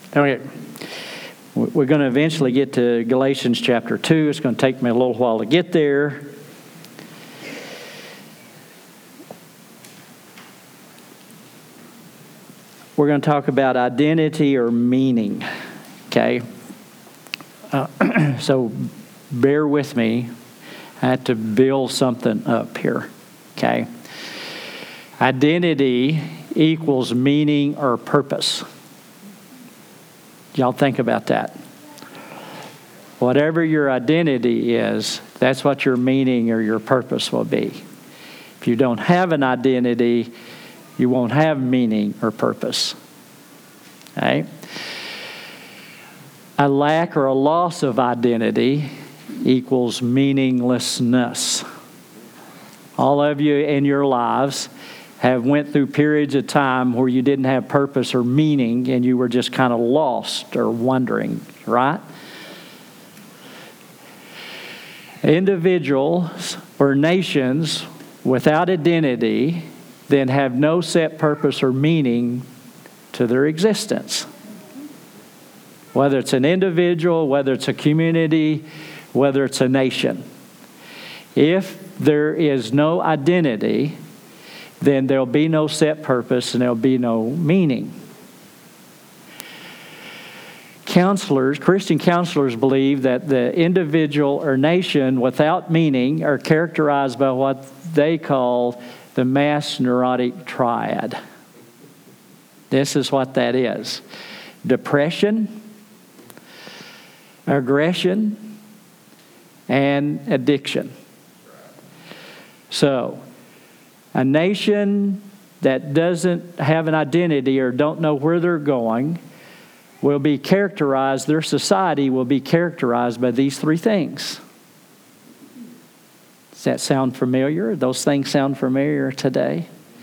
Okay. We're going to eventually get to Galatians chapter 2. It's going to take me a little while to get there. We're going to talk about identity or meaning. Okay? So bear with me. I had to build something up here. Okay? Identity equals meaning or purpose. Y'all think about that. Whatever your identity is, that's what your meaning or your purpose will be. If you don't have an identity, you won't have meaning or purpose. Okay? A lack or a loss of identity equals meaninglessness. All of you in your lives have went through periods of time where you didn't have purpose or meaning and you were just kind of lost or wondering, right? Individuals or nations without identity then have no set purpose or meaning to their existence. Whether it's an individual, whether it's a community, whether it's a nation. If there is no identity, then there'll be no set purpose and there'll be no meaning. Christian counselors believe that the individual or nation without meaning are characterized by what they call the mass neurotic triad. This is what that is. Depression, aggression, and addiction. So, a nation that doesn't have an identity or don't know where they're going will be characterized, their society will be characterized by these three things. Does that sound familiar? Those things sound familiar today?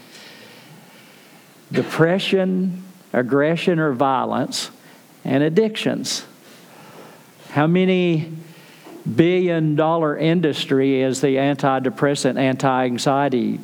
Depression, aggression or violence, and addictions. How many billion-dollar industry is the antidepressant, anti-anxiety?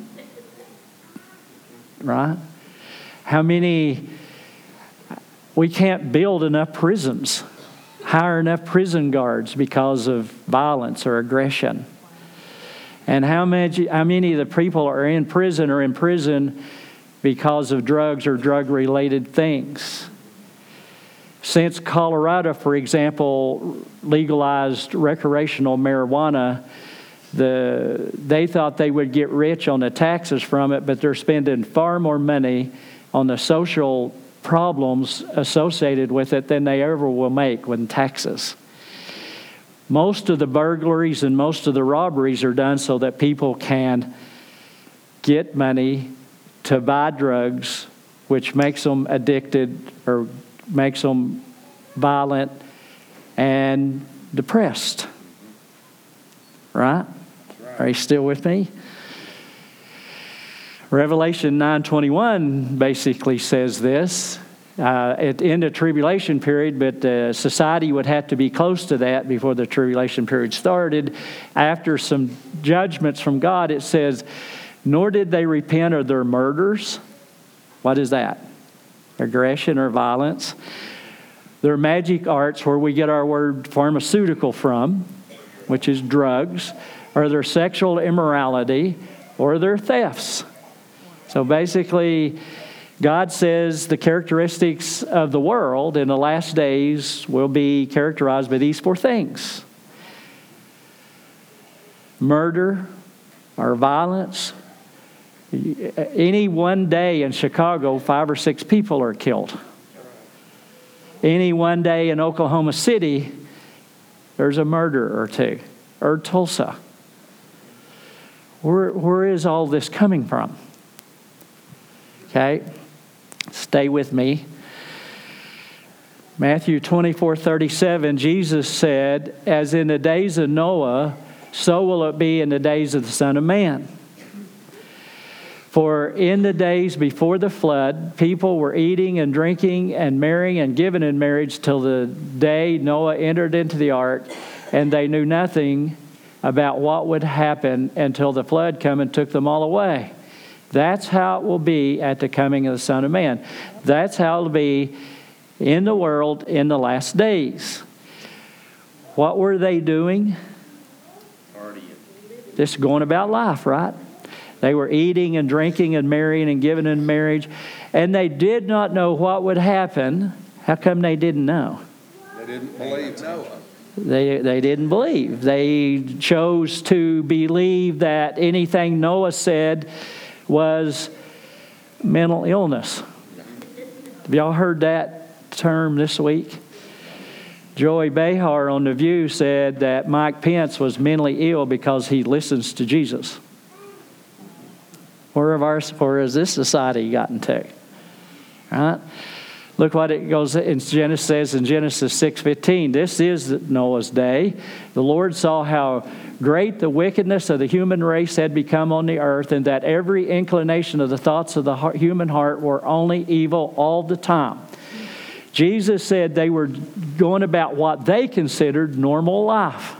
Right? How many... We can't build enough prisons, hire enough prison guards because of violence or aggression. And how many of the people are in prison because of drugs or drug-related things. Since Colorado, for example, legalized recreational marijuana, they thought they would get rich on the taxes from it, but they're spending far more money on the social problems associated with it than they ever will make with taxes. Most of the burglaries and most of the robberies are done so that people can get money to buy drugs, which makes them addicted or makes them violent and depressed. Right? Are you still with me? Revelation 9:21 basically says this. In the tribulation period, but society would have to be close to that before the tribulation period started. After some judgments from God, it says, nor did they repent of their murders. What is that? Aggression or violence. Their magic arts, where we get our word pharmaceutical from, which is drugs, or their sexual immorality, or their thefts. So basically, God says the characteristics of the world in the last days will be characterized by these four things. Murder or violence. Any one day in Chicago, 5 or 6 people are killed. Any one day in Oklahoma City, there's a murder or two. Or Tulsa. Where is all this coming from? Okay, stay with me. Matthew 24:37, Jesus said, as in the days of Noah, so will it be in the days of the Son of Man. For in the days before the flood, people were eating and drinking and marrying and giving in marriage till the day Noah entered into the ark, and they knew nothing about what would happen until the flood came and took them all away. That's how it will be at the coming of the Son of Man. That's how it will be in the world in the last days. What were they doing? Just going about life, right? They were eating and drinking and marrying and giving in marriage. And they did not know what would happen. How come they didn't know? They didn't believe Noah. They didn't believe. They chose to believe that anything Noah said was mental illness. Have y'all heard that term this week? Joey Behar on The View said that Mike Pence was mentally ill because he listens to Jesus. Where has this society gotten to? Right? Look what it goes in Genesis says in Genesis 6:15. This is Noah's day. The Lord saw how great the wickedness of the human race had become on the earth, and that every inclination of the thoughts of the human heart were only evil all the time. Jesus said they were going about what they considered normal life.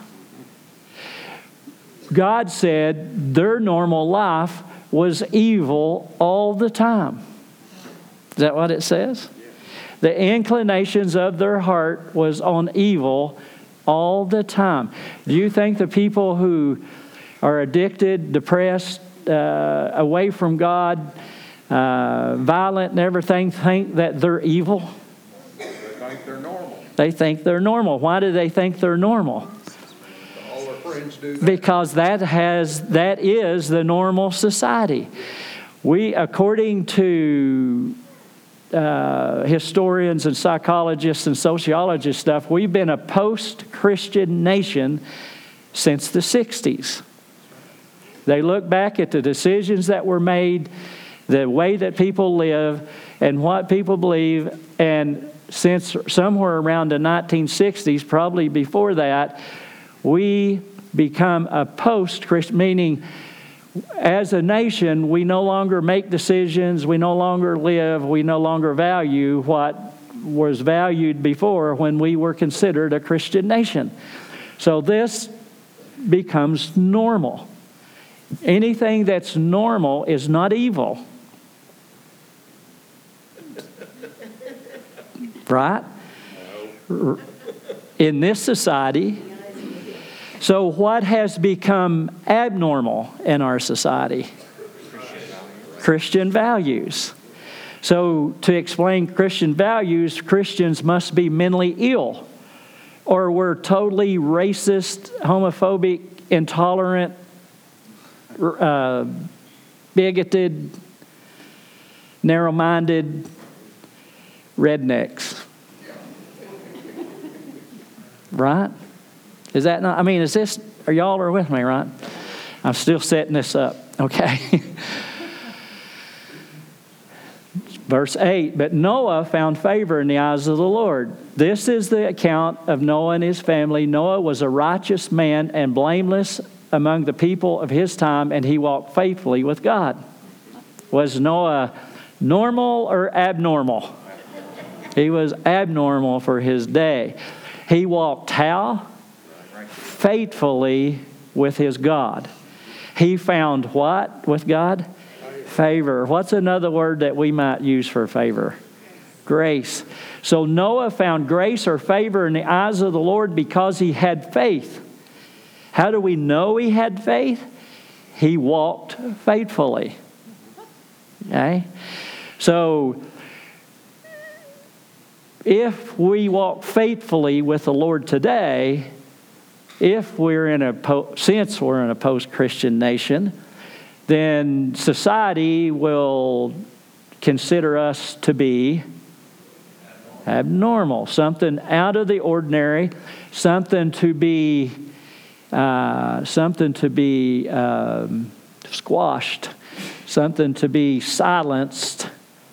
God said their normal life was evil all the time. Is that what it says? The inclinations of their heart was on evil all the time. Do you think the people who are addicted, depressed, away from God, violent and everything, think that they're evil? They're normal. They think they're normal. Why do they think they're normal? All their friends do that. Because that is the normal society. We, according to historians and psychologists and sociologists stuff, we've been a post-Christian nation since the 60s. They look back at the decisions that were made, the way that people live, and what people believe, and since somewhere around the 1960s, probably before that, we become a post-Christian, meaning as a nation, we no longer make decisions, we no longer live, we no longer value what was valued before when we were considered a Christian nation. So this becomes normal. Anything that's normal is not evil. Right? In this society. So what has become abnormal in our society? Christian values. So to explain Christian values, Christians must be mentally ill, or we're totally racist, homophobic, intolerant, bigoted, narrow-minded rednecks. Right? Is that not? I mean, is this? Are y'all are with me, right? I'm still setting this up. Okay. Verse 8, but Noah found favor in the eyes of the Lord. This is the account of Noah and his family. Noah was a righteous man and blameless among the people of his time, and he walked faithfully with God. Was Noah normal or abnormal? He was abnormal for his day. He walked how? Faithfully with his God. He found what with God? Favor. What's another word that we might use for favor? Grace. So Noah found grace or favor in the eyes of the Lord because he had faith. How do we know he had faith? He walked faithfully. Okay? So if we walk faithfully with the Lord today, since we're in a post-Christian nation, then society will consider us to be abnormal, something out of the ordinary, something to be squashed, something to be silenced,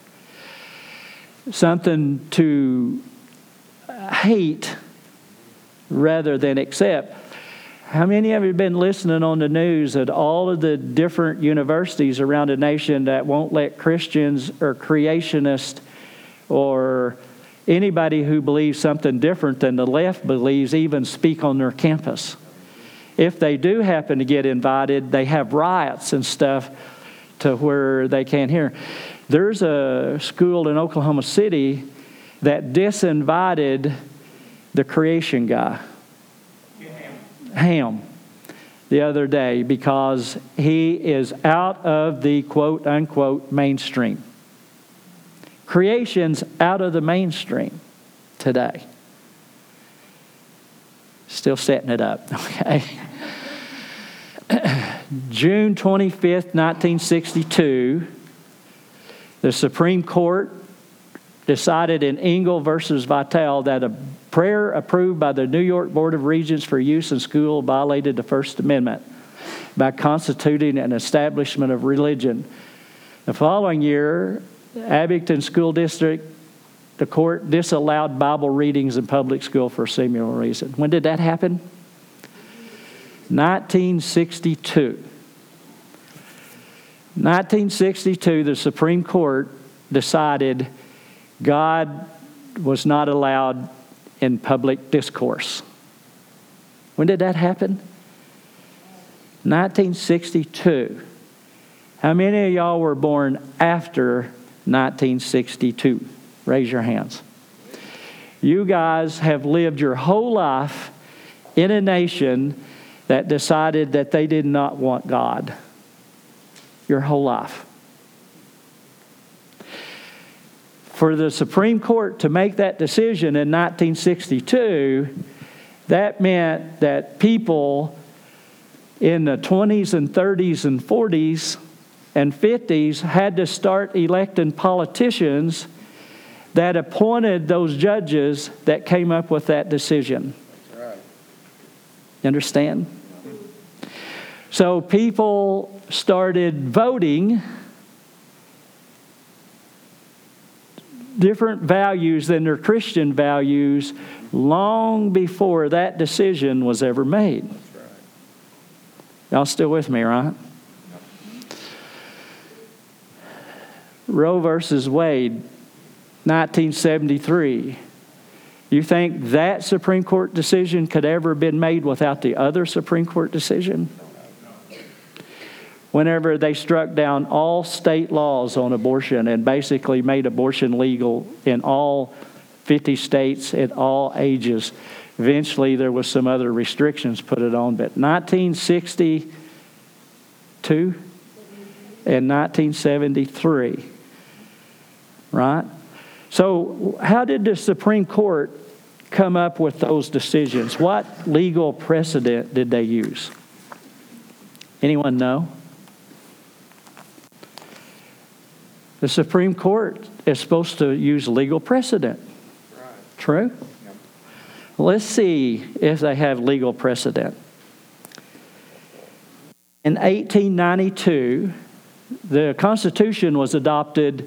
something to hate rather than accept. How many of you have been listening on the news at all of the different universities around the nation that won't let Christians or creationists or anybody who believes something different than the left believes even speak on their campus? If they do happen to get invited, they have riots and stuff to where they can't hear. There's a school in Oklahoma City that disinvited the creation guy, Ham, the other day, because he is out of the quote-unquote mainstream. Creation's out of the mainstream today. Still setting it up, okay? June 25th, 1962, the Supreme Court decided in Engel versus Vitale that a prayer approved by the New York Board of Regents for use in school violated the First Amendment by constituting an establishment of religion. The following year, Abington School District, the court disallowed Bible readings in public school for a similar reason. When did that happen? 1962. 1962, the Supreme Court decided God was not allowed in public discourse. When did that happen? 1962. How many of y'all were born after 1962? Raise your hands. You guys have lived your whole life in a nation that decided that they did not want God. Your whole life. For the Supreme Court to make that decision in 1962, that meant that people in the 20s and 30s and 40s and 50s had to start electing politicians that appointed those judges that came up with that decision. That's right. You understand? So people started voting different values than their Christian values long before that decision was ever made. That's right. Y'all still with me, right? Roe versus Wade, 1973. You think that Supreme Court decision could ever have been made without the other Supreme Court decision? Whenever they struck down all state laws on abortion and basically made abortion legal in all 50 states at all ages. Eventually, there was some other restrictions put it on, but 1962 and 1973, right? So how did the Supreme Court come up with those decisions? What legal precedent did they use? Anyone know? The Supreme Court is supposed to use legal precedent. Right. True? Yep. Let's see if they have legal precedent. In 1892, the Constitution was adopted.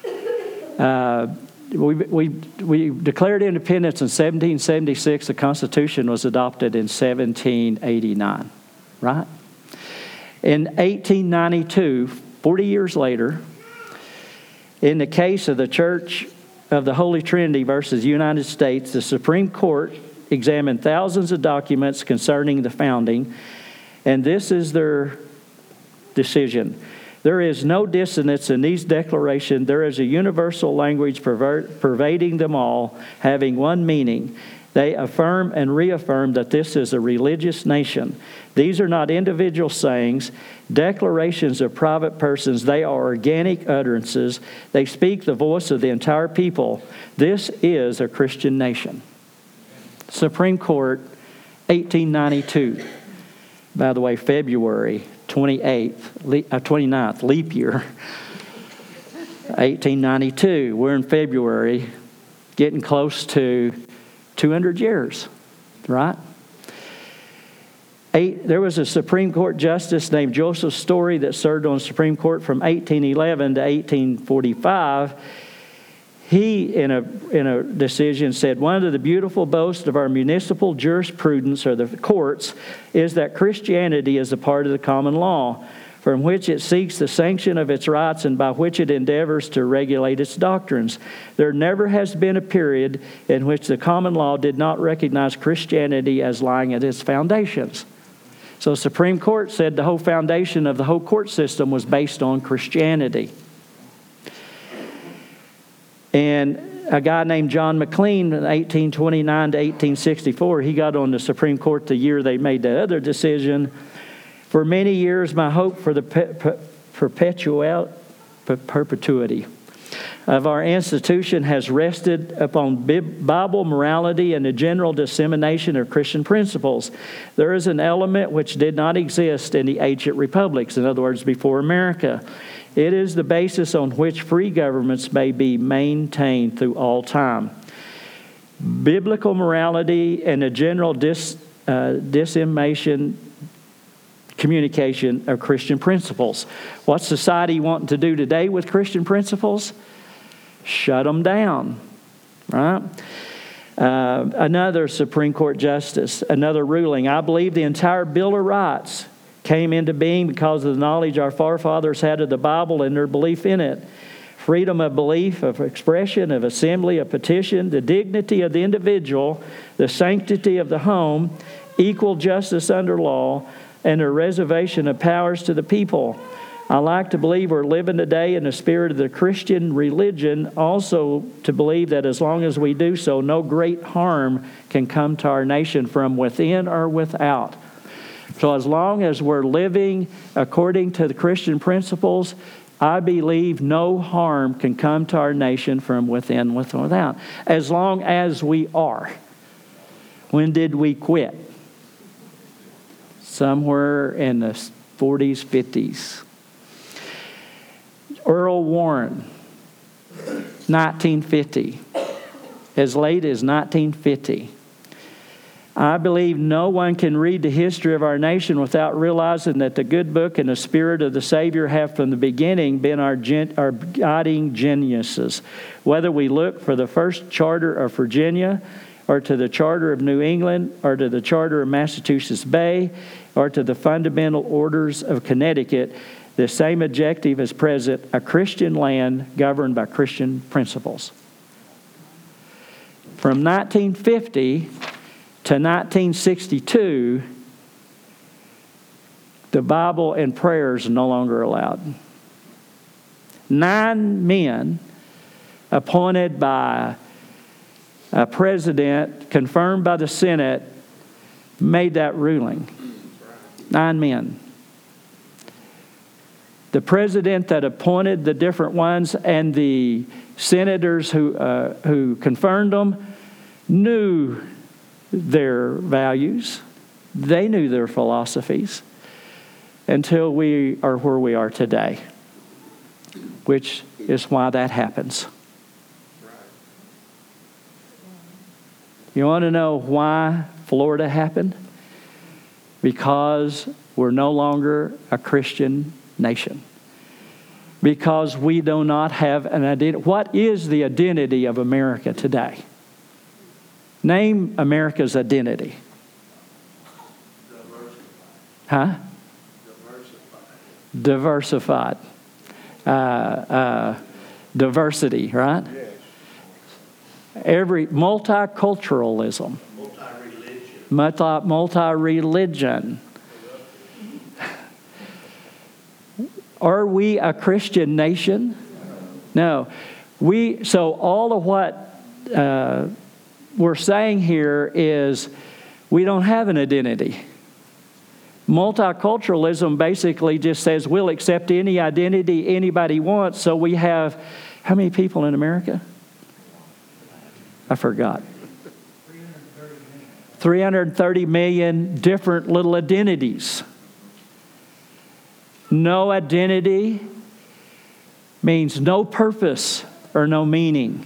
We declared independence in 1776. The Constitution was adopted in 1789. Right? In 1892, 40 years later, in the case of the Church of the Holy Trinity versus United States, the Supreme Court examined thousands of documents concerning the founding, and this is their decision. There is no dissonance in these declarations. There is a universal language pervading them all, having one meaning. They affirm and reaffirm that this is a religious nation. These are not individual sayings, declarations of private persons. They are organic utterances. They speak the voice of the entire people. This is a Christian nation. Supreme Court, 1892. By the way, February 29th, leap year. 1892. We're in February, getting close to 200 years, right? There was a Supreme Court justice named Joseph Story that served on the Supreme Court from 1811 to 1845. He, in a decision, said, one of the beautiful boasts of our municipal jurisprudence, or the courts, is that Christianity is a part of the common law, from which it seeks the sanction of its rights and by which it endeavors to regulate its doctrines. There never has been a period in which the common law did not recognize Christianity as lying at its foundations. So the Supreme Court said the whole foundation of the whole court system was based on Christianity. And a guy named John McLean in 1829 to 1864, he got on the Supreme Court the year they made the other decision. For many years, my hope for the perpetuity of our institution has rested upon Bible morality and the general dissemination of Christian principles. There is an element which did not exist in the ancient republics, in other words, before America. It is the basis on which free governments may be maintained through all time. Biblical morality and a general dissemination, communication of Christian principles. What's society wanting to do today with Christian principles? Shut them down, right? Another Supreme Court justice, another ruling. I believe the entire Bill of Rights came into being because of the knowledge our forefathers had of the Bible and their belief in it. Freedom of belief, of expression, of assembly, of petition, the dignity of the individual, the sanctity of the home, equal justice under law, and a reservation of powers to the people. I like to believe we're living today in the spirit of the Christian religion, also to believe that as long as we do so, no great harm can come to our nation from within or without. So as long as we're living according to the Christian principles, I believe no harm can come to our nation from within, without. As long as we are. When did we quit? Somewhere in the 40s, 50s. Earl Warren, 1950. As late as 1950. I believe no one can read the history of our nation without realizing that the good book and the spirit of the Savior have from the beginning been our guiding geniuses. Whether we look for the first charter of Virginia, or to the charter of New England, or to the charter of Massachusetts Bay, or to the fundamental orders of Connecticut, the same objective is present: a Christian land governed by Christian principles. From 1950 to 1962, the Bible and prayers are no longer allowed. 9 men appointed by a president, confirmed by the Senate, made that ruling. 9 men. The president that appointed the different ones and the senators who confirmed them knew their values. They knew their philosophies until we are where we are today, which is why that happens. You want to know why Florida happened? Because we're no longer a Christian nation. Because we do not have an identity. What is the identity of America today? Name America's identity. Huh? Diversified. Diversity, right? Yes. Multiculturalism. Multi-religion. Are we a Christian nation? No. So all of what we're saying here is we don't have an identity. Multiculturalism basically just says we'll accept any identity anybody wants. So we have, how many people in America? I forgot. 330 million different little identities. No identity means no purpose or no meaning.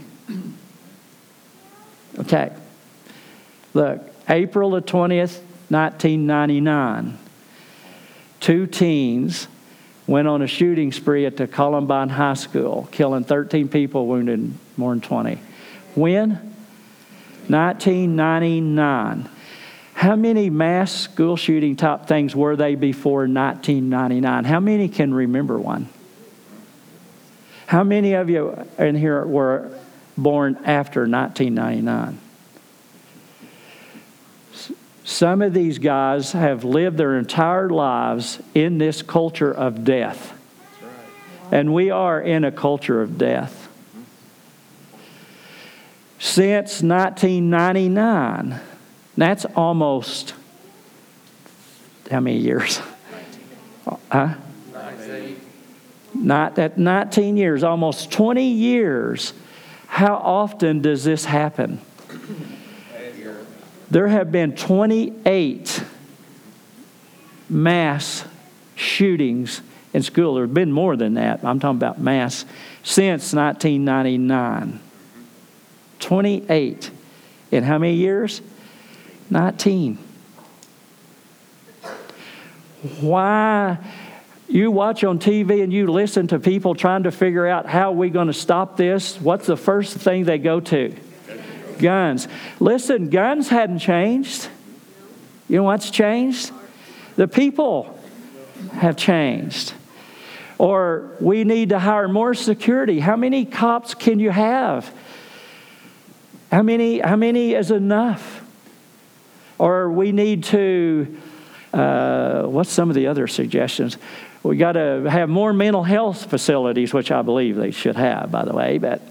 Okay. Look, April the 20th, 1999. 2 teens went on a shooting spree at the Columbine High School, killing 13 people, wounded more than 20. When? 1999. How many mass school shooting type things were they before 1999? How many can remember one? How many of you in here were born after 1999? Some of these guys have lived their entire lives in this culture of death. That's right. And we are in a culture of death. since 1999. That's almost, how many years? Huh? 19 years, almost 20 years. How often does this happen? There have been 28 mass shootings in school. There have been more than that. I'm talking about mass since 1999. 28. In how many years? 19. Why? You watch on TV and you listen to people trying to figure out how are we going to stop this. What's the first thing they go to? Guns. Listen, guns hadn't changed. You know what's changed? The people have changed. Or we need to hire more security. How many cops can you have? How many is enough? Or we need to, what's some of the other suggestions? We got to have more mental health facilities, which I believe they should have, by the way. But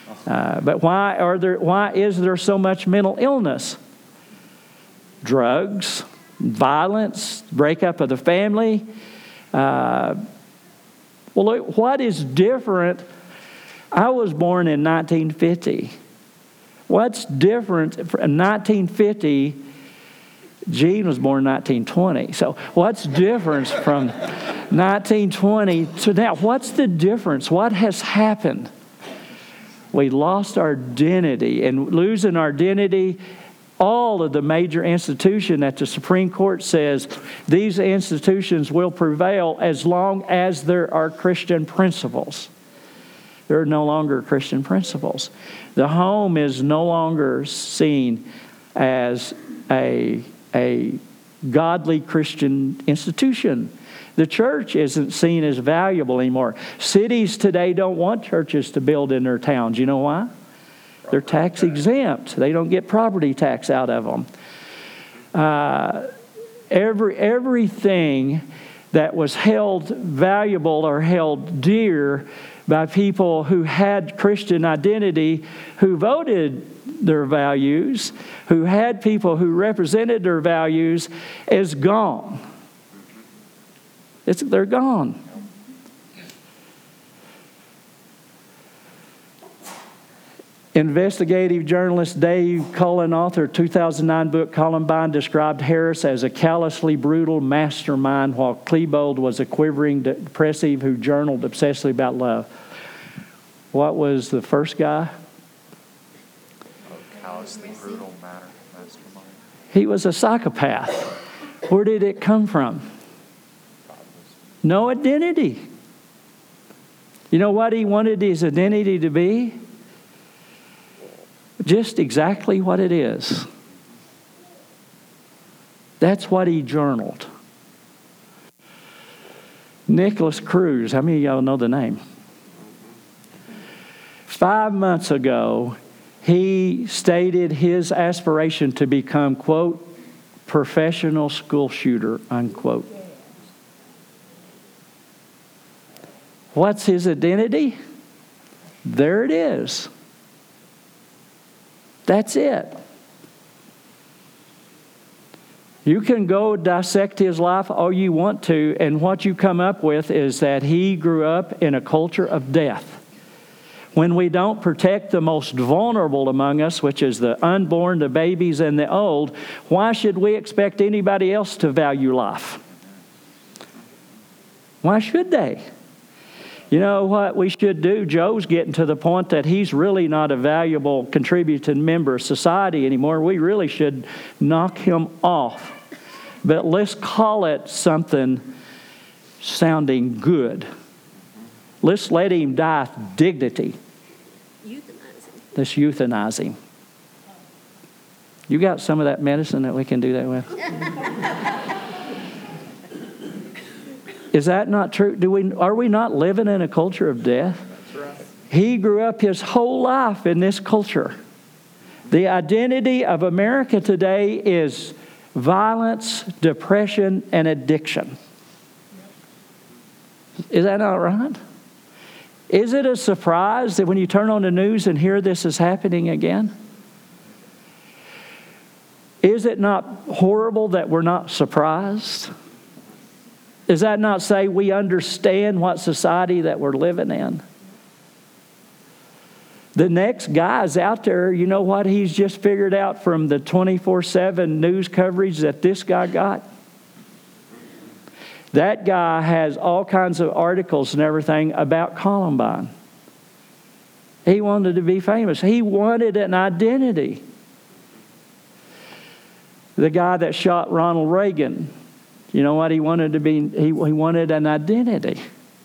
why is there so much mental illness? Drugs, violence, breakup of the family. Well, look, what is different? I was born in 1950. What's different from 1950? Gene was born in 1920. So what's difference from 1920 to now? What's the difference? What has happened? We lost our identity, and losing our identity, all of the major institutions that the Supreme Court says these institutions will prevail as long as there are Christian principles. There are no longer Christian principles. The home is no longer seen as a godly Christian institution. The church isn't seen as valuable anymore. Cities today don't want churches to build in their towns. You know why? They're tax exempt. They don't get property tax out of them. Everything that was held valuable or held dear by people who had Christian identity, who voted their values, who had people who represented their values, is gone. They're gone. Investigative journalist Dave Cullen, author 2009 book Columbine, described Harris as a callously brutal mastermind, while Klebold was a quivering depressive who journaled obsessively about love. What was the first guy? Callously brutal mastermind. He was a psychopath. Where did it come from? No identity. You know what he wanted his identity to be? Just exactly what it is. That's what he journaled. Nicholas Cruz, how many of y'all know the name? 5 months ago, he stated his aspiration to become, quote, professional school shooter, unquote. What's his identity? There it is. That's it. You can go dissect his life all you want to, and what you come up with is that he grew up in a culture of death. When we don't protect the most vulnerable among us, which is the unborn, the babies, and the old, why should we expect anybody else to value life? Why should they? You know what we should do? Joe's getting to the point that he's really not a valuable contributing member of society anymore. We really should knock him off. But let's call it something sounding good. Let's let him die with dignity. Let's euthanize him. You got some of that medicine that we can do that with? Is that not true? Are we not living in a culture of death? That's right. He grew up his whole life in this culture. The identity of America today is violence, depression, and addiction. Is that not right? Is it a surprise that when you turn on the news and hear this is happening again? Is it not horrible that we're not surprised? Does that not say we understand what society that we're living in? The next guy's out there, you know what he's just figured out from the 24/7 news coverage that this guy got? That guy has all kinds of articles and everything about Columbine. He wanted to be famous. He wanted an identity. The guy that shot Ronald Reagan, you know what he wanted to be? He wanted an identity.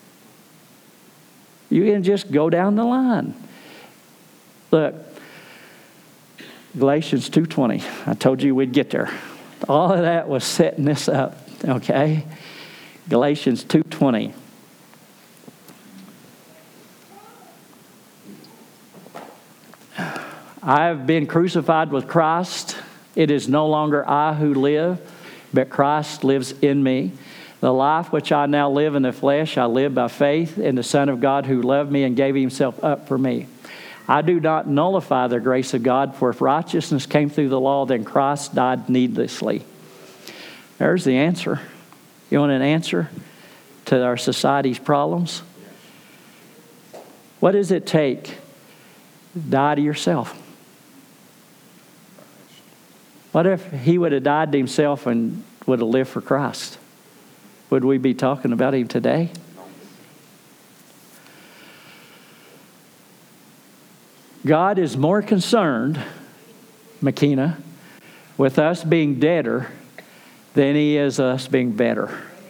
You can just go down the line. Look, Galatians 2:20. I told you we'd get there. All of that was setting this up, okay? Galatians 2:20. I have been crucified with Christ. It is no longer I who live, but Christ lives in me. The life which I now live in the flesh, I live by faith in the Son of God who loved me and gave himself up for me. I do not nullify the grace of God, for if righteousness came through the law, then Christ died needlessly. There's the answer. You want an answer to our society's problems? What does it take? Die to yourself. What if he would have died to himself and would have lived for Christ? Would we be talking about him today? God is more concerned, Makina, with us being deader than he is us being better.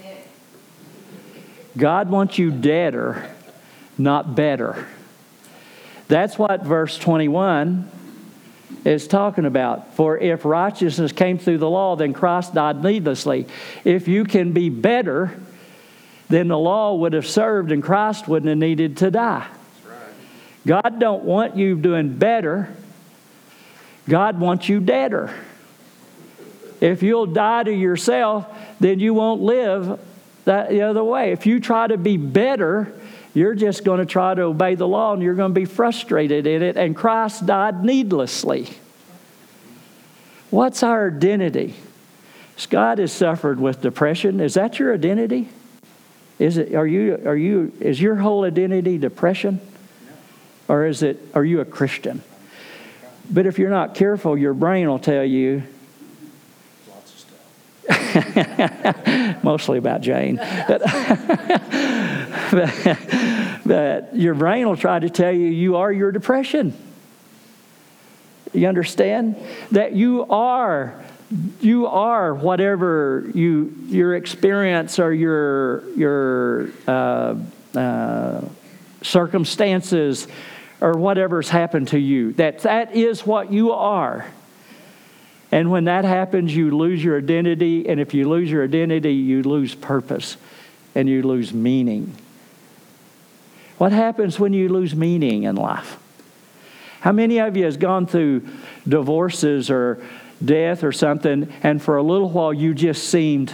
God wants you deader, not better. That's what verse 21 is talking about. For if righteousness came through the law, then Christ died needlessly. If you can be better, then the law would have served and Christ wouldn't have needed to die. God don't want you doing better. God wants you deader. If you'll die to yourself, then you won't live the other way. If you try to be better, you're just going to try to obey the law and you're going to be frustrated in it. And Christ died needlessly. What's our identity? Scott has suffered with depression. Is that your identity? Is your whole identity depression? Or are you a Christian? But if you're not careful, your brain will tell you. Lots of stuff. Mostly about Jane. But your brain will try to tell you you are your depression. You understand? That you are whatever your experience or your circumstances or whatever's happened to you. That is what you are. And when that happens, you lose your identity. And if you lose your identity, you lose purpose and you lose meaning. What happens when you lose meaning in life? How many of you has gone through divorces or death or something, and for a little while you just seemed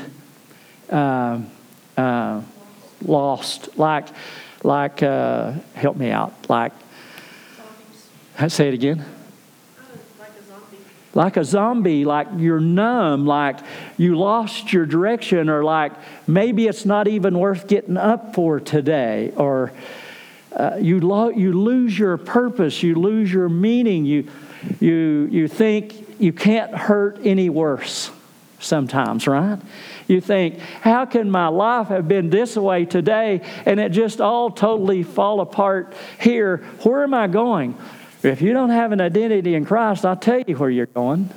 lost? Like help me out. Say it again. Like a zombie, like you're numb, like you lost your direction, or like maybe it's not even worth getting up for today, or you lose your purpose, you lose your meaning, you think you can't hurt any worse sometimes, right? You think, how can my life have been this way today and it just all totally fall apart here? Where am I going? If you don't have an identity in Christ, I'll tell you where you're going.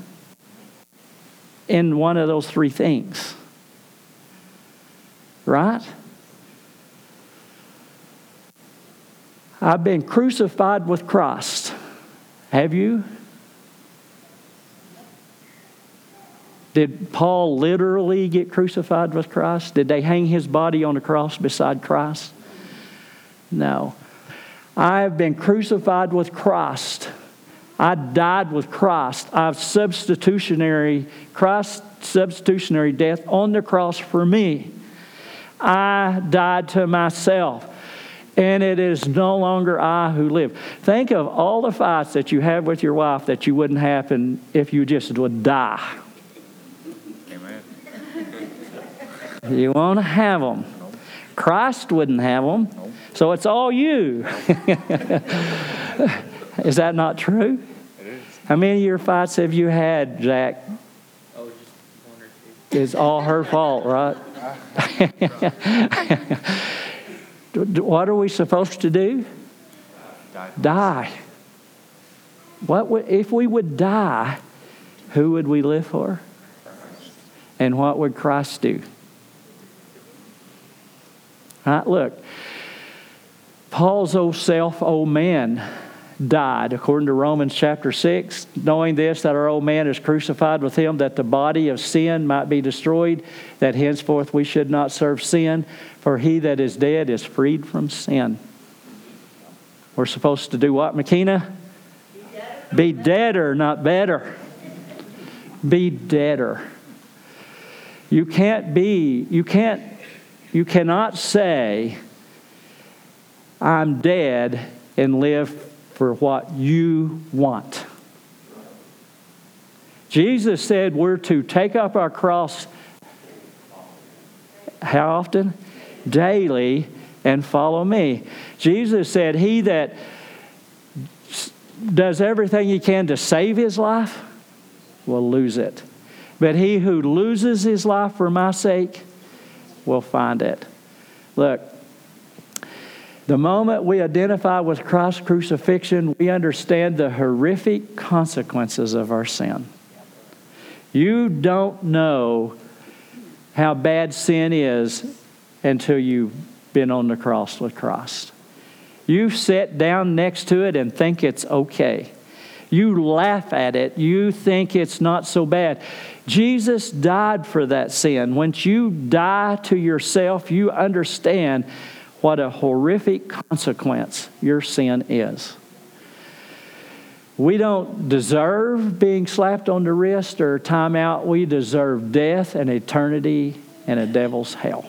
In one of those three things. Right? I've been crucified with Christ. Have you? Did Paul literally get crucified with Christ? Did they hang his body on the cross beside Christ? No. I have been crucified with Christ. I died with Christ. Christ's substitutionary death on the cross for me. I died to myself. And it is no longer I who live. Think of all the fights that you have with your wife that you wouldn't happen if you just would die You won't have them. Christ wouldn't have them. So it's all you. Is that not true? It is. How many of your fights have you had, Jack? Oh, just one or two. It's all her fault, right? What are we supposed to do? Die. If we would die, who would we live for? And what would Christ do? Right, look. Paul's old self, old man, died, according to Romans chapter 6, knowing this, that our old man is crucified with him, that the body of sin might be destroyed, that henceforth we should not serve sin, for he that is dead is freed from sin. We're supposed to do what, McKenna? Be deader, not better. Be deader. You cannot say, I'm dead, and live for what you want. Jesus said we're to take up our cross, how often? Daily, and follow me. Jesus said he that does everything he can to save his life will lose it. But he who loses his life for my sake will find it. Look, the moment we identify with Christ's crucifixion, we understand the horrific consequences of our sin. You don't know how bad sin is until you've been on the cross with Christ. You sit down next to it and think it's okay. You laugh at it. You think it's not so bad. Jesus died for that sin. Once you die to yourself, you understand what a horrific consequence your sin is. We don't deserve being slapped on the wrist or time out. We deserve death and eternity in a devil's hell.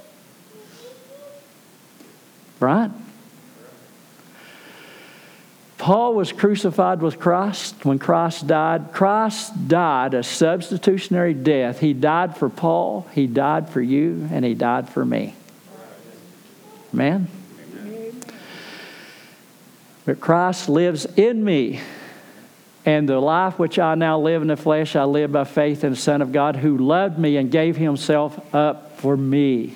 Right? Paul was crucified with Christ. When Christ died a substitutionary death. He died for Paul, he died for you, and he died for me. Amen? But Christ lives in me. And the life which I now live in the flesh, I live by faith in the Son of God who loved me and gave himself up for me.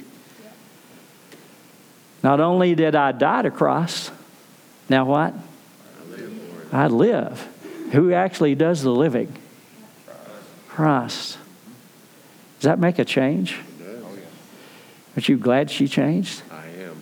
Not only did I die to Christ, now what? I live. Who actually does the living? Christ. Does that make a change? It does. Aren't you glad she changed? I am.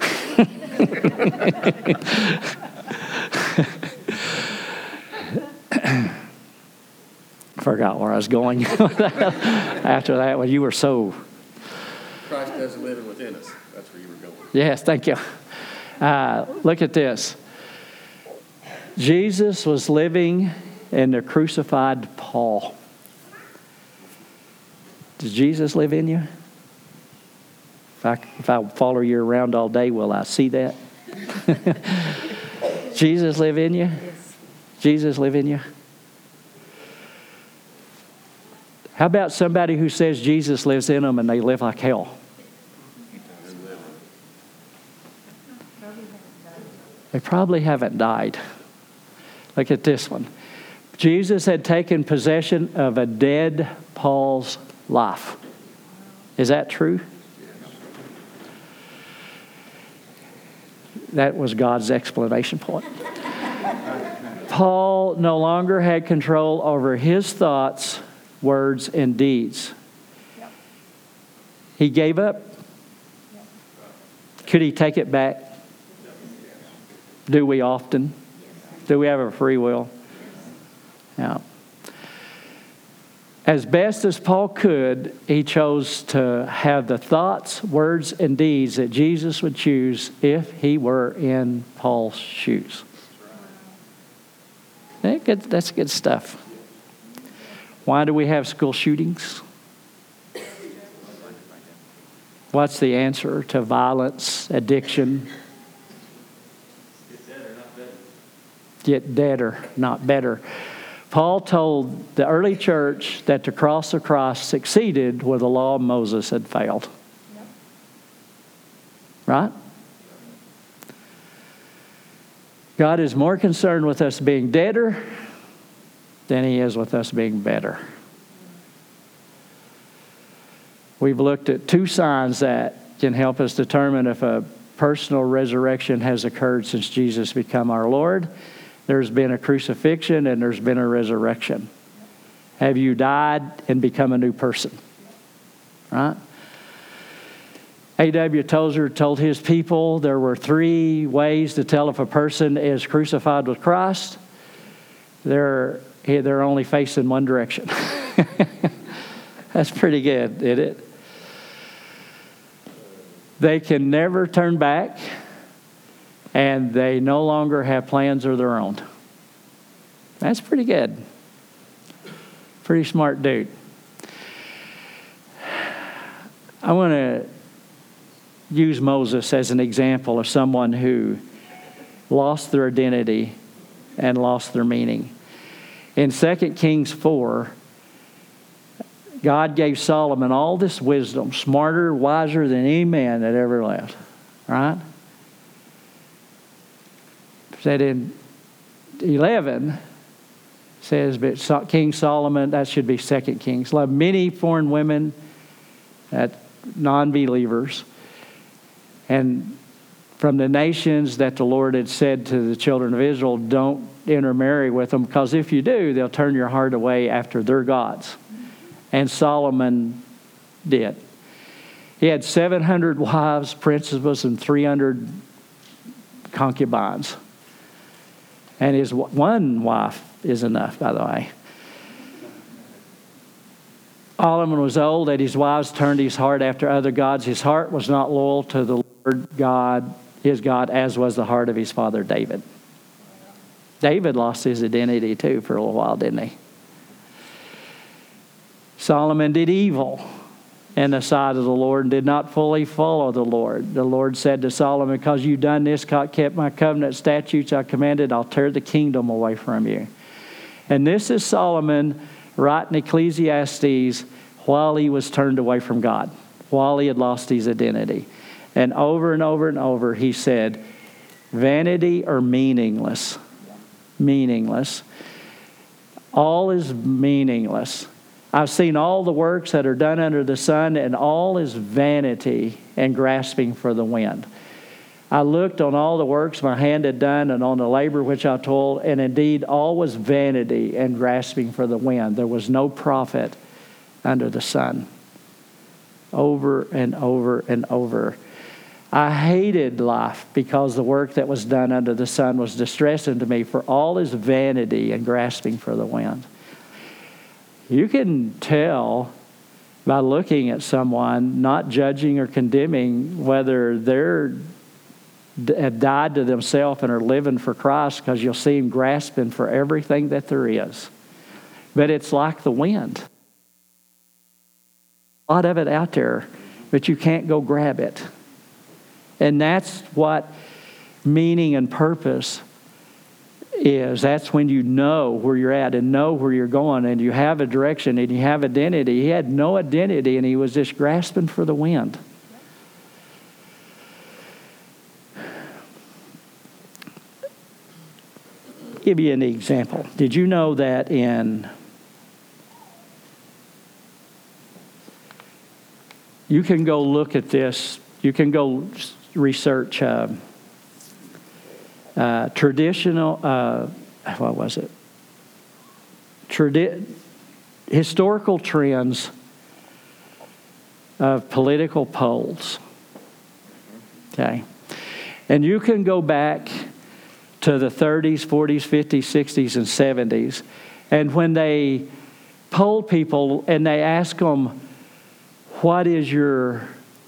Forgot where I was going after that when you were so... Christ does live within us. That's where you were going. Yes, thank you. Look at this. Jesus was living in the crucified Paul. Does Jesus live in you? If I follow you around all day, will I see that? Jesus live in you? Yes. Jesus live in you? How about somebody who says Jesus lives in them and they live like hell? They probably haven't died. Look at this one. Jesus had taken possession of a dead Paul's life. Is that true? That was God's explanation point. Paul no longer had control over his thoughts, words, and deeds. He gave up. Could he take it back? Do we often? Do we have a free will? Yeah. As best as Paul could, he chose to have the thoughts, words, and deeds that Jesus would choose if he were in Paul's shoes. That's good stuff. Why do we have school shootings? What's the answer to violence, addiction? Get deader, not better. Paul told the early church that to cross the cross succeeded where the law of Moses had failed. Right? God is more concerned with us being deader than He is with us being better. We've looked at two signs that can help us determine if a personal resurrection has occurred since Jesus become our Lord. There's been a crucifixion and there's been a resurrection. Have you died and become a new person? Right? A.W. Tozer told his people there were 3 ways to tell if a person is crucified with Christ. They're only facing one direction. That's pretty good, isn't it? They can never turn back, and they no longer have plans of their own. That's pretty good. Pretty smart dude. I want to use Moses as an example of someone who lost their identity and lost their meaning. In 2 Kings 4, God gave Solomon all this wisdom, smarter, wiser than any man that ever lived. Right? Said in 11, says, but King Solomon, that should be 2 Kings, loved many foreign women, non-believers, and from the nations that the Lord had said to the children of Israel, don't intermarry with them, because if you do, they'll turn your heart away after their gods. And Solomon did. He had 700 wives, princesses, and 300 concubines. And his one wife is enough, by the way. Solomon was old, and his wives turned his heart after other gods. His heart was not loyal to the Lord God, his God, as was the heart of his father David. David lost his identity too for a little while, didn't he? Solomon did evil in the sight of the Lord and did not fully follow the Lord. The Lord said to Solomon, because you've done this, kept my covenant statutes I commanded, I'll tear the kingdom away from you. And this is Solomon writing Ecclesiastes while he was turned away from God, while he had lost his identity. And over, he said, vanity or meaningless. Meaningless. All is meaningless. I've seen all the works that are done under the sun, and all is vanity and grasping for the wind. I looked on all the works my hand had done and on the labor which I toiled, and indeed all was vanity and grasping for the wind. There was no profit under the sun. Over and over. I hated life because the work that was done under the sun was distressing to me, for all is vanity and grasping for the wind. You can tell by looking at someone, not judging or condemning, whether they're have died to themselves and are living for Christ, because you'll see them grasping for everything that there is. But it's like the wind. A lot of it out there, but you can't go grab it. And that's what meaning and purpose is. That's when you know where you're at and know where you're going, and you have a direction and you have identity. He had no identity, and he was just grasping for the wind. Give you an example. Did you know that you can go look at this, you can go research traditional, what was it? Historical trends of political polls. Okay. And you can go back to the 30s, 40s, 50s, 60s, and 70s. And when they polled people and they asked them, what is your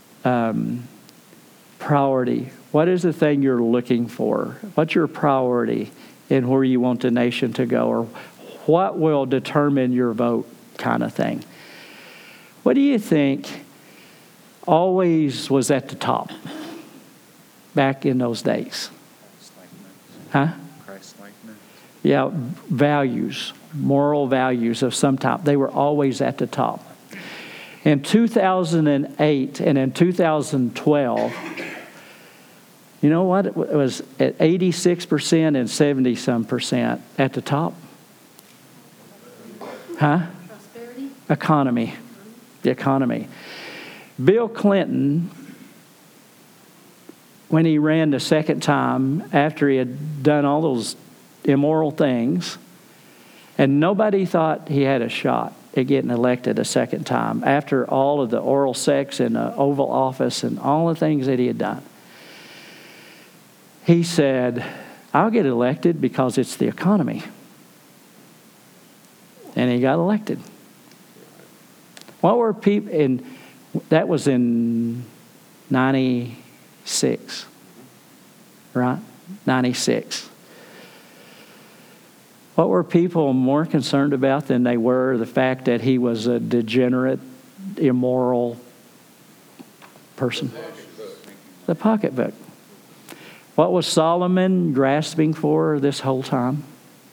priority? What is the thing you're looking for? What's your priority in where you want the nation to go? Or what will determine your vote, kind of thing? What do you think always was at the top back in those days? Christ-likeness. Huh? Christ-likeness. Yeah, values, moral values of some type. They were always at the top. In 2008 and in 2012, you know what? It was at 86% and 70-some% at the top. Huh? Prosperity? Economy. The economy. Bill Clinton, when he ran the second time, after he had done all those immoral things, and nobody thought he had a shot at getting elected a second time, after all of the oral sex in the Oval Office and all the things that he had done. He said, I'll get elected because it's the economy. And he got elected. What were people in, that was in 96, right? 96. What were people more concerned about than they were the fact that he was a degenerate, immoral person? The pocketbook. What was Solomon grasping for this whole time?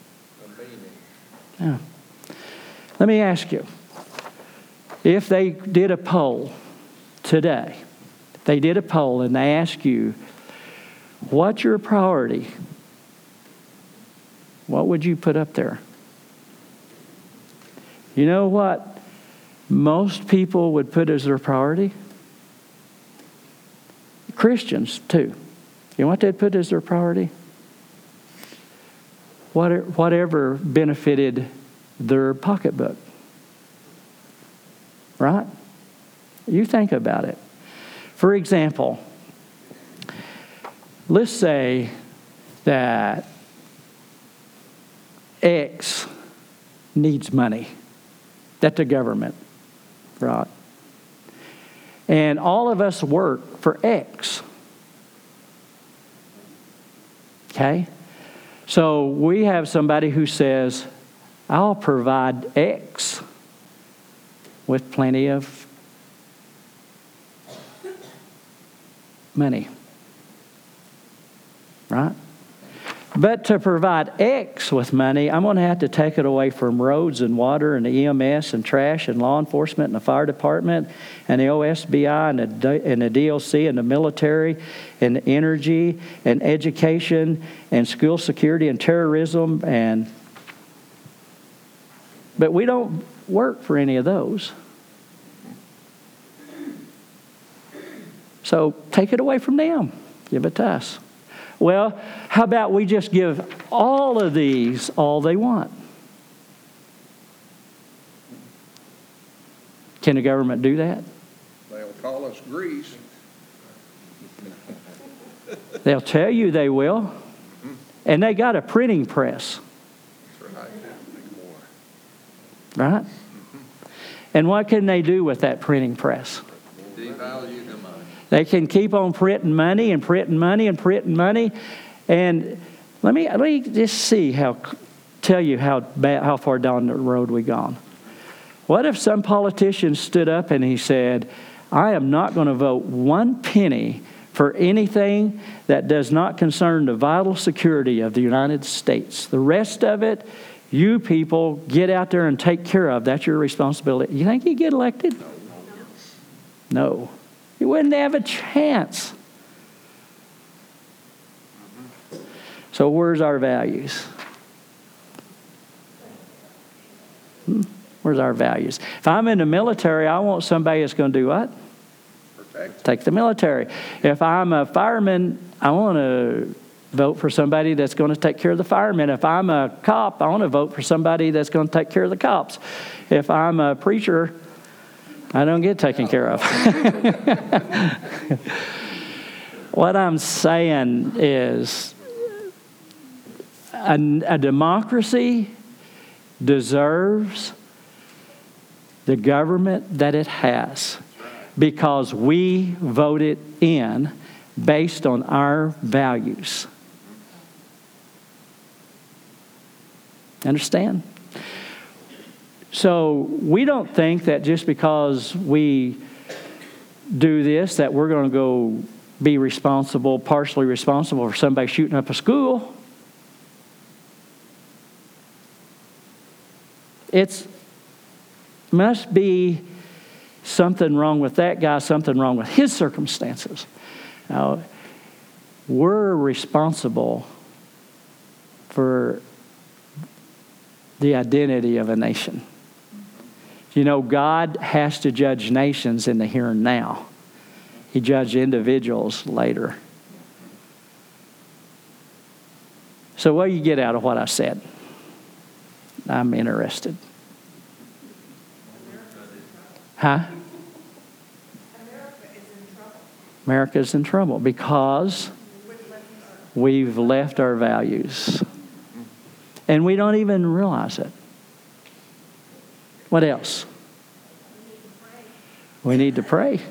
Yeah. Let me ask you, if they did a poll today, if they did a poll and they ask you, what's your priority? What would you put up there? You know what most people would put as their priority? Christians, too. You know what they'd put as their priority? Whatever benefited their pocketbook. Right? You think about it. For example, let's say that X needs money, that the government, right? And all of us work for X. Okay? So we have somebody who says, I'll provide X with plenty of money. Right? But to provide X with money, I'm going to have to take it away from roads and water and the EMS and trash and law enforcement and the fire department and the OSBI and the DLC and the military and energy and education and school security and terrorism. But we don't work for any of those. So take it away from them. Give it to us. Well, how about we just give all of these all they want? Can the government do that? They'll call us Greece. They'll tell you they will. And they got a printing press. That's right. Right? And what can they do with that printing press? Devalue the money. They can keep on printing money and printing money and printing money. And let me just tell you how far down the road we've gone. What if some politician stood up and he said, I am not going to vote one penny for anything that does not concern the vital security of the United States. The rest of it, you people get out there and take care of. That's your responsibility. You think he'd get elected? No. He wouldn't have a chance. So where's our values? Where's our values? If I'm in the military, I want somebody that's going to do what? Protect. Take the military. If I'm a fireman, I want to vote for somebody that's going to take care of the firemen. If I'm a cop, I want to vote for somebody that's going to take care of the cops. If I'm a preacher, I don't get taken care of. What I'm saying is a democracy deserves the government that it has because we voted in based on our values. Understand? So we don't think that just because we do this that we're going to go be responsible, partially responsible for somebody shooting up a school. It must be something wrong with that guy, something wrong with his circumstances. Now, we're responsible for the identity of a nation. You know, God has to judge nations in the here and now. He judged individuals later. So what do you get out of what I said? I'm interested. Huh? America's in trouble because we've left our values. And we don't even realize it. What else? We need to pray.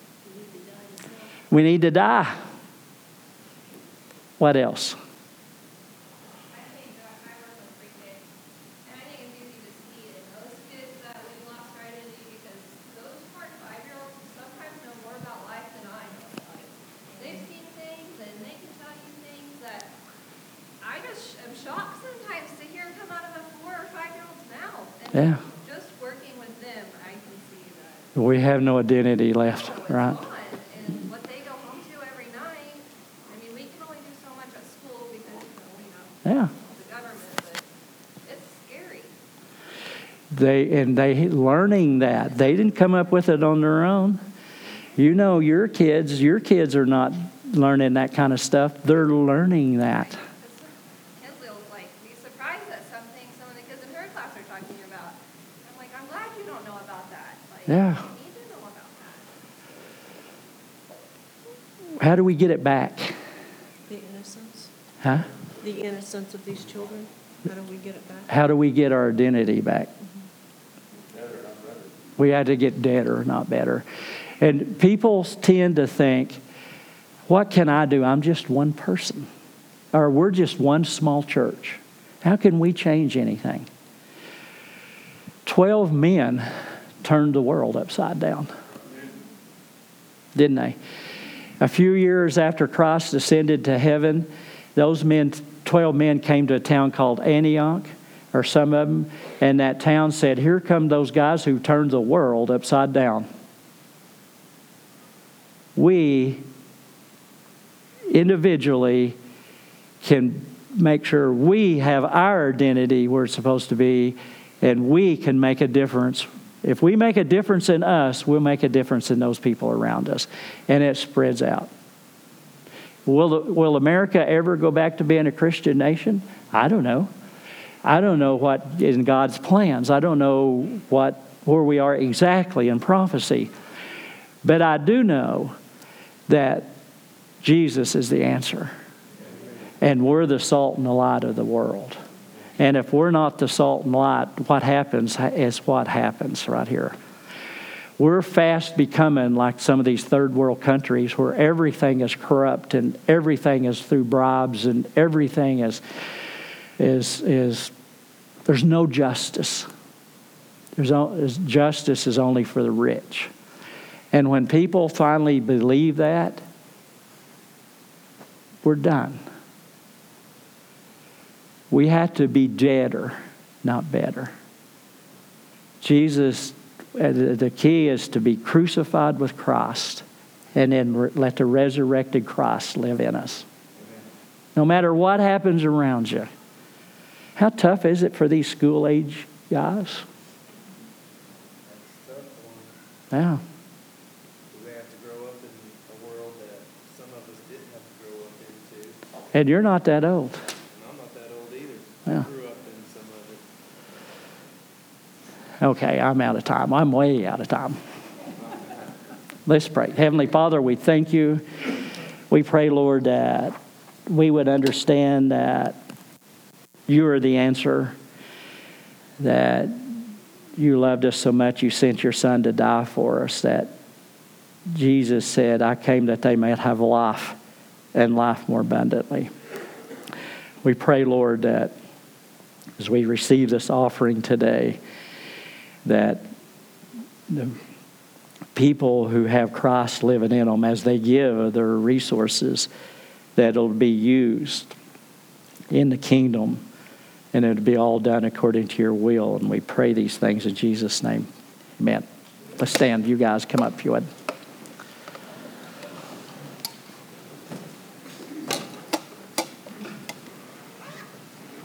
We need to die. What else? Yeah. Just working with them, I can see that. We have no identity left, right? And what they go home to every night, I mean, we can only do so much at school because, we know the government, but it's scary. They learning that. They didn't come up with it on their own. You know, your kids are not learning that kind of stuff. They're learning that. Yeah. How do we get it back? The innocence. Huh? The innocence of these children. How do we get it back? How do we get our identity back? We had to get deader, not better. And people tend to think, what can I do? I'm just one person. Or we're just one small church. How can we change anything? 12 men turned the world upside down. Didn't they? A few years after Christ ascended to heaven, those 12 men came to a town called Antioch, or some of them, and that town said, here come those guys who turned the world upside down. We individually can make sure we have our identity where it's supposed to be, and we can make a difference. If we make a difference in us, we'll make a difference in those people around us. And it spreads out. Will America ever go back to being a Christian nation? I don't know. I don't know what in God's plans. I don't know where we are exactly in prophecy. But I do know that Jesus is the answer. And we're the salt and the light of the world. And if we're not the salt and light, what happens is what happens right here. We're fast becoming like some of these third world countries where everything is corrupt and everything is through bribes and everything is there's no justice. Justice is only for the rich. And when people finally believe that, we're done. We have to be deader, not better. Jesus, the key is to be crucified with Christ and then let the resurrected Christ live in us. No matter what happens around you. How tough is it for these school-age guys? Yeah. We have to grow up in a world that some of us didn't have to grow up into. And you're not that old. I'm not that old either. Yeah. I grew up in some of it. Okay, I'm out of time. I'm way out of time. Let's pray. Heavenly Father, we thank you. We pray, Lord, that we would understand that you are the answer, that you loved us so much you sent your Son to die for us, that Jesus said, I came that they might have life and life more abundantly. We pray, Lord, that as we receive this offering today, that the people who have Christ living in them, as they give of their resources, that it'll be used in the kingdom and it would be all done according to your will. And we pray these things in Jesus' name. Amen. Let's stand. You guys come up if you would.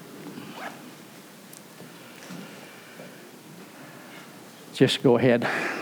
Just go ahead.